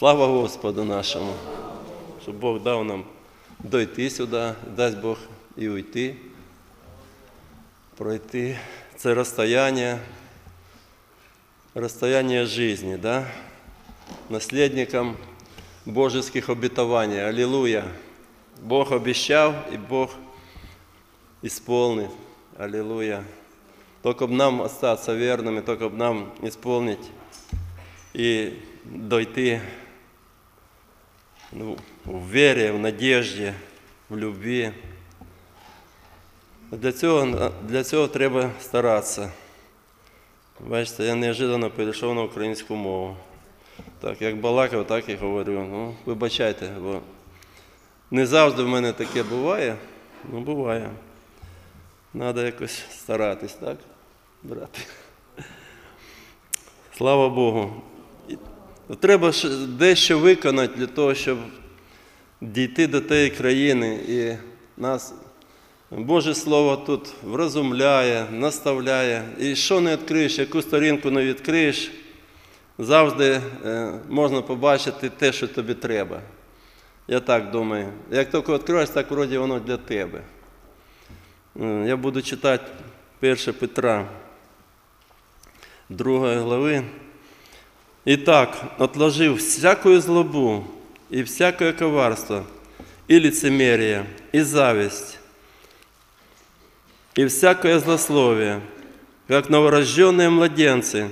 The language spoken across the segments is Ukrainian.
Слава Господу нашому, щоб Бог дав нам дойти сюди, дасть Бог і уйти, пройти це розстояние жизни, да? Наследникам божеских обетований. Аллилуйя! Бог обещал, и Бог исполнит. Аллилуйя! Только б нам остаться верными, только б нам исполнить и дойти в вере, в надежде, в любви. Для цього треба старатися. Бачите, я неожиданно перейшов на українську мову. Так, як балакав, так і говорю. Ну, вибачайте, бо не завжди в мене таке буває. Ну, буває. Треба якось старатись, так, брати? Слава Богу. Треба дещо виконати для того, щоб дійти до тієї країни. І нас Боже Слово тут врозумляє, наставляє. І що не відкриєш, яку сторінку не відкриєш, завжди можна побачити те, що тобі треба. Я так думаю. Як тільки відкриваєш, так вроді воно для тебе. Я буду читати 1 Петра, 2 глави. «Итак, отложив всякую злобу и всякое коварство, и лицемерие, и зависть, и всякое злословие, как новорожденные младенцы,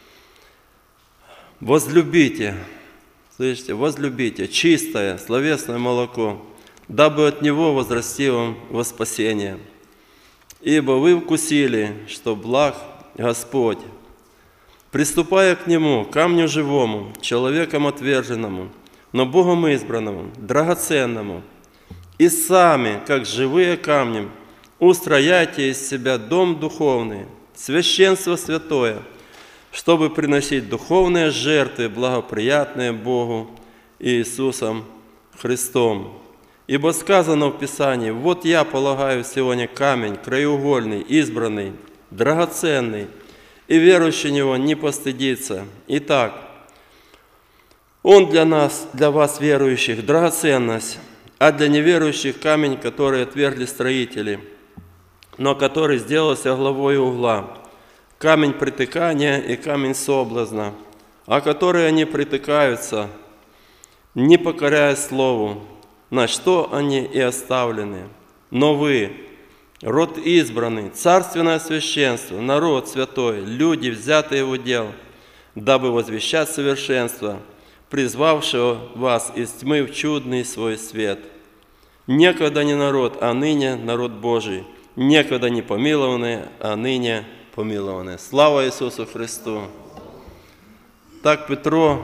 возлюбите, слышите, возлюбите чистое, словесное молоко, дабы от него возрасти вам во спасение. Ибо вы вкусили, что благ Господь, приступая к Нему, камню живому, человеком отверженному, но Богом избранному, драгоценному, и сами, как живые камни, устрояйте из себя дом духовный, священство святое, чтобы приносить духовные жертвы, благоприятные Богу и Иисусом Христом. Ибо сказано в Писании: «Вот я полагаю сегодня камень краеугольный, избранный, драгоценный, и верующий в него не постыдится. Итак, он для нас, для вас, верующих, драгоценность, а для неверующих камень, который отвергли строители, но который сделался главой угла, камень притыкания и камень соблазна, о который они притыкаются, не покоряя слову, на что они и оставлены. Но вы, род избранный, царственное священство, народ святой, люди, взятые в удел, дабы возвещать совершенство, призвавшего вас из тьмы в чудный свой свет. Некогда не народ, а ныне народ Божий, некогда не помилованные, а ныне помилованные». Слава Ісусу Христу! Так Петро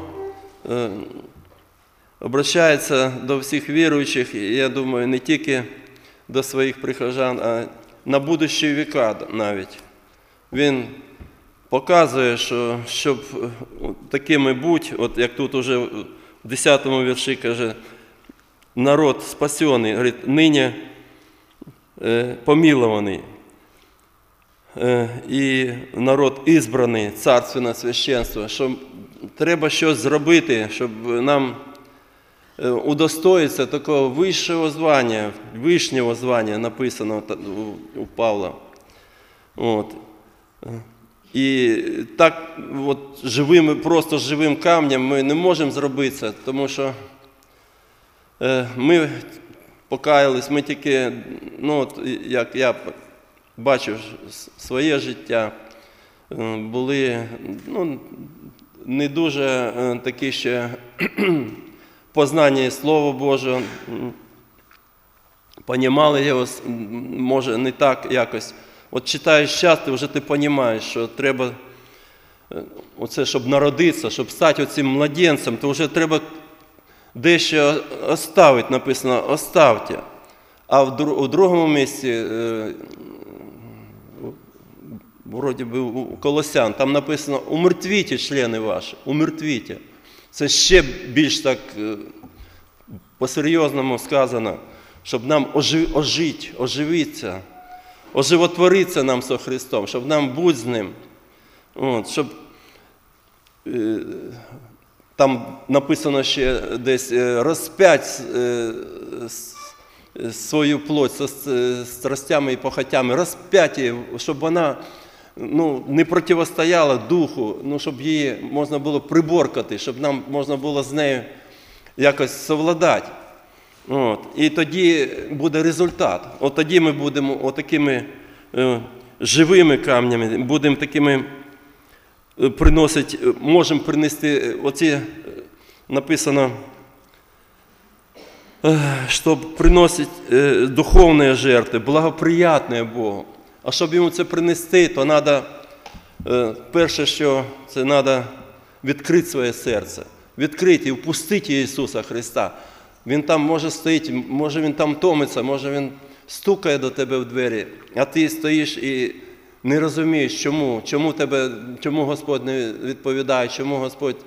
обращається до всіх віруючих, і я думаю, не тільки до своїх прихожан, а на будущі віка навіть. Він показує, що щоб такими бути, от як тут уже в 10-му вірші каже, народ спасений, говорить, нині помилований. І народ ізбраний, царственне священство, що треба щось зробити, щоб нам удостоїться такого вищого звання, вишнього звання, написано у Павла. От. І так от просто живим камнем ми не можемо зробити це, тому що ми покаялись, ми тільки, ну от як я бачив своє життя, були не дуже такі ще познання Слова Божого, понімали його, може, не так якось. От читаєш часто, вже ти розумієш, що треба, оце, щоб народитися, щоб стати оцим младенцем, то вже треба дещо оставити, написано, оставте. А у другому місці, вроді би у Колосян, там написано: умертвіть члени ваші, умертвіть. Це ще більш так по-серйозному сказано, щоб нам оживитися, оживотворитися нам со Христом, щоб нам бути з Ним. От, щоб там написано ще десь розп'ять свою плоть з страстями і похотями, розп'ять її, щоб вона не протистояла духу, щоб її можна було приборкати, щоб нам можна було з нею якось совладати. І тоді буде результат. От тоді ми будемо такими живими камнями, будемо такими можемо принести, оці написано, щоб приносити духовні жертви, благоприятні Богу. А щоб йому це принести, то треба, перше, що це треба відкрити своє серце, відкрити і впустити Ісуса Христа. Він там може стоїть, може він там томиться, може він стукає до тебе в двері, а ти стоїш і не розумієш, чому Господь не відповідає, чому Господь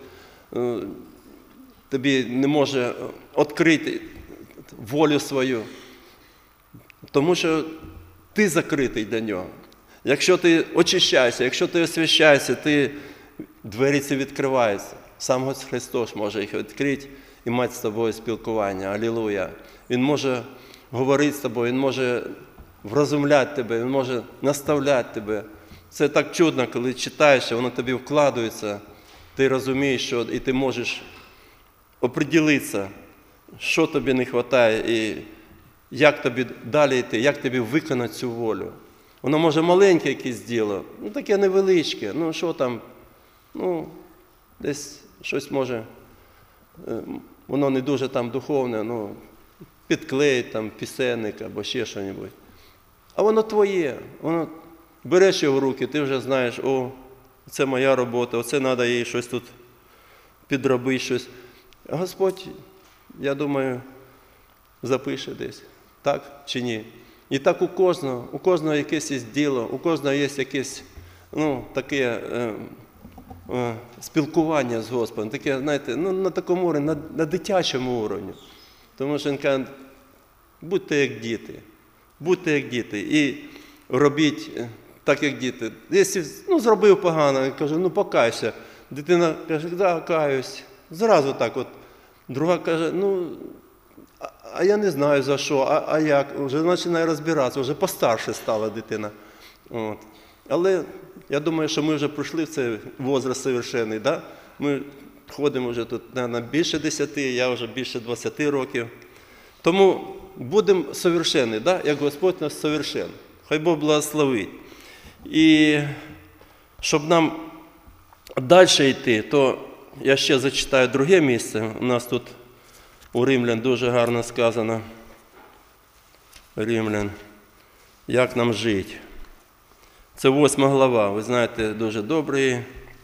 тобі не може відкрити волю свою. Тому що ти закритий для Нього. Якщо ти очищаєшся, якщо ти освящаєшся, двері ці відкриваються. Сам Господь Христос може їх відкрити і мати з тобою спілкування. Алілуя. Він може говорити з тобою, Він може врозумляти тебе, Він може наставляти тебе. Це так чудно, коли читаєш, воно тобі вкладається, ти розумієш, що і ти можеш оприділитися, що тобі не вистачає і як тобі далі йти, як тобі виконати цю волю. Воно може маленьке якесь діло, таке невеличке, що там, десь щось може, воно не дуже там духовне, підклеїть там пісенник або ще щось. А воно твоє, воно береш його в руки, ти вже знаєш, це моя робота, оце треба їй щось тут підробити, щось. А Господь, я думаю, запише десь, так чи ні. І так у кожного якесь є діло, у кожного є якесь, таке спілкування з Господом, таке, знаєте, на такому рівні, на дитячому уровні. Тому що він каже, будьте як діти. Будьте як діти і робіть так, як діти. Якщо зробив погано, я кажу, покайся. Дитина каже, да, каюсь. Зразу так от. Друга каже, а я не знаю за що, а як? Вже починає розбиратися, вже постарше стала дитина. Але я думаю, що ми вже пройшли в цей возраст совершенний. Да? Ми ходимо вже тут, мабуть, більше 10, я вже більше 20 років. Тому будемо совершенні, да? Як Господь нас совершен. Хай Бог благословить. І щоб нам далі йти, то я ще зачитаю друге місце. У нас тут у Римлян дуже гарно сказано. Римлян, як нам жити. Це 8 глава, ви знаєте, дуже добрий.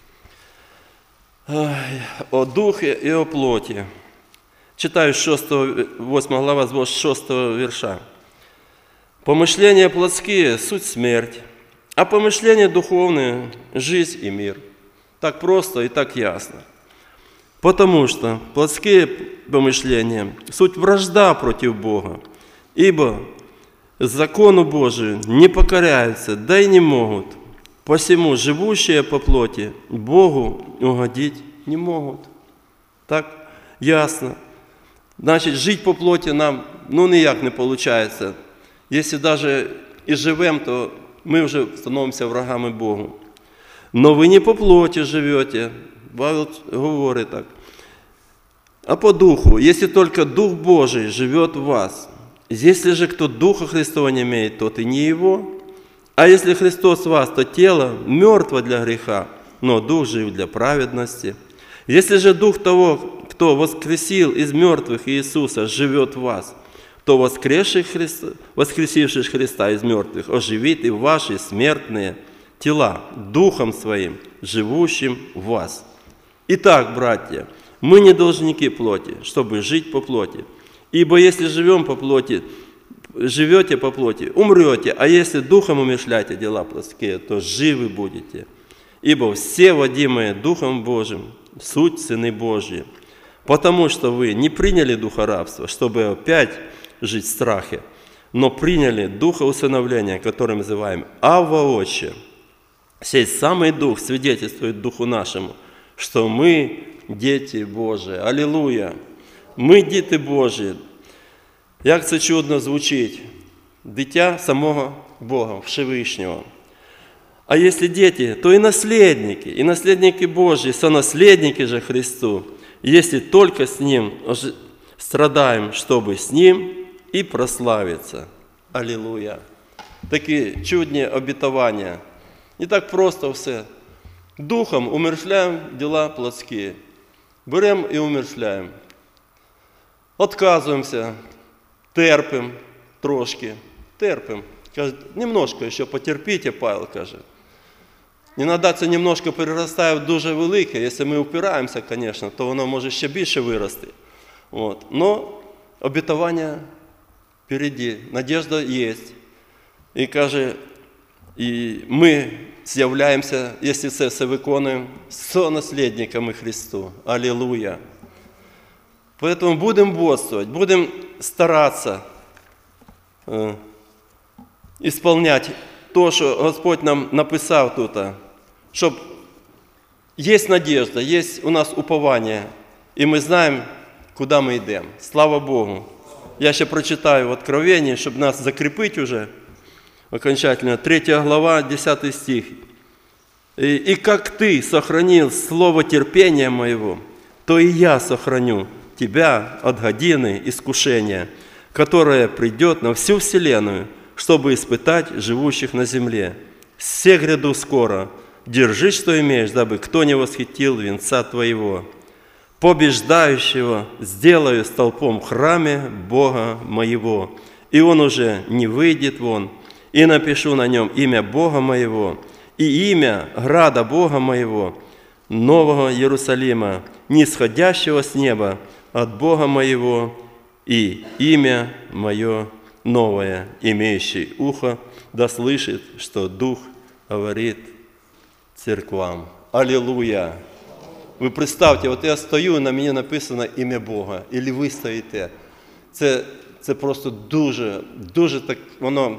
О духі і о плоті. Читаю 8 глава з 6 вірша. «Помышления плотские – суть смерть, а помышления духовные – жизнь и мир». Так просто и так ясно. Потому что плотские помышления – суть вражда против Бога, ибо закону Божию не покоряются, да и не могут. Посему живущие по плоти Богу угодить не могут. Так ясно. Значить, жити по плоті нам ніяк не виходить. Якщо навіть і живемо, то ми вже становимося врагами Богу. Но ви не по плоті живете, Павел говорить так, а по духу, если только Дух Божий живет в вас. Если же кто Духа Христова не имеет, тот и не его. А если Христос в вас, то тело мертво для греха, но Дух жив для праведности. Если же Дух того, кто воскресил из мертвых Иисуса, живет в вас, то воскресивший Христа из мертвых оживит и ваши смертные тела Духом Своим, живущим в вас. Итак, братья, мы не должники плоти, чтобы жить по плоти. Ибо если живете по плоти, умрете, а если Духом умерщвляете дела плотские, то живы будете. Ибо все водимые Духом Божиим суть сыны Божьи. Потому что вы не приняли духа рабства, чтобы опять жить в страхе, но приняли духа усыновления, который называем Авва Отче. Сей самый Дух свидетельствует Духу нашему, что мы діти Божі. Алілуя! Ми діти Божі. Як це чудно звучить. Дитя самого Бога, Всевишнього. А если дети, то и наследники Божьи, сонаследники же Христу, если только с Ним страдаем, чтобы с Ним и прославиться. Аллилуйя! Такі чудні обітування. Не так просто все. Духом умерщвляємо діла плотські. Беремо і умерщвляємо. Отказуємося, терпимо трошки, терпимо. Каже, немножко ще потерпіть, Павел каже. Іноді це немножко переростає в дуже велике. Якщо ми упираємося, звісно, то воно може ще більше вирости. Но обітування впереді, надіжда є. І каже, і ми з'являємося, якщо це все виконуємо, сонаслідниками Христу. Аллилуйя! Поэтому будемо бодствовать, будемо старатися исполнять то, що Господь нам написав тут, щоб є надіжда, є у нас уповання, і ми знаємо, куди ми йдемо. Слава Богу! Я ще прочитаю в Откровении, щоб нас закріпити вже окончательно. 3 глава, 10 стих. «И как ты сохранил слово терпения моего, то и я сохраню тебя от годины искушения, которое придет на всю вселенную, чтобы испытать живущих на земле. Все гряду скоро, держись, что имеешь, дабы кто не восхитил венца твоего. Побеждающего сделаю столпом в храме Бога моего, и он уже не выйдет вон, и напишу на нем имя Бога моего, и имя града Бога моего, нового Иерусалима, нисходящего с неба от Бога моего, и имя мое новое, имеющий ухо, да слышит, что Дух говорит церквам». Аллилуйя! Ви представте, от я стою, на мені написано ім'я Бога, і ви стоїте. Це просто дуже так, воно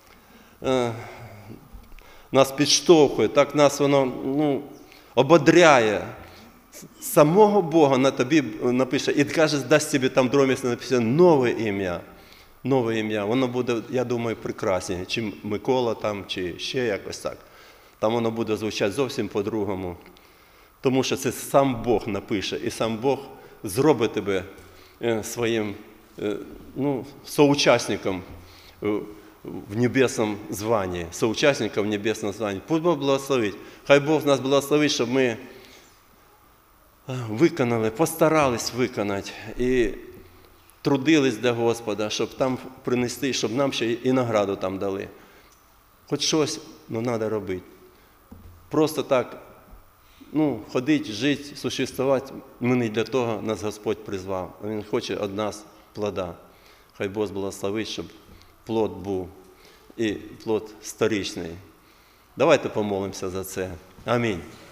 нас підштовхує, так нас воно ободряє. Самого Бога на тобі напише, і каже, дасть тобі там в другому місці написано нове ім'я. Нове ім'я. Воно буде, я думаю, прекрасніше, чи Микола там, чи ще якось так. Там воно буде звучати зовсім по-другому. Тому що це сам Бог напише, і сам Бог зробить тебе своїм соучасником в небесному званні, соучасником в небесному званні. Пусть Бог благословить. Хай Бог нас благословить, щоб ми виконали, постарались виконати і трудились для Господа, щоб там принести, щоб нам ще і награду там дали. Хоч щось, але треба робити. Просто так, ходити, жити, существувати, ми не для того нас Господь призвав. Він хоче від нас плода. Хай Бог благословить, щоб плод був і плод сторічний. Давайте помолимося за це. Амінь.